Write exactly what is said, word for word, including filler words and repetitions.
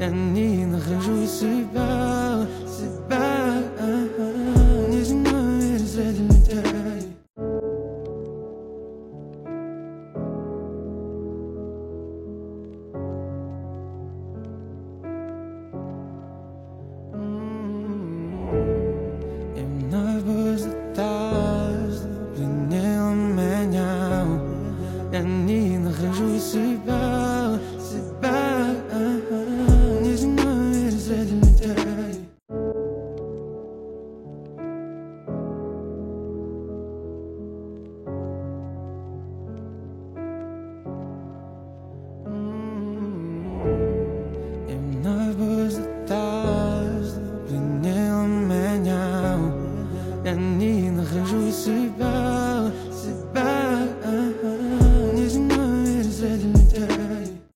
не нахожу себя, себя. Неземной мир среди людей. И вновь пустота пленила меня. Я не нахожу себя, себя. Неземной мир среди людей. И вновь пустота пленила меня. Я не нахожу себя.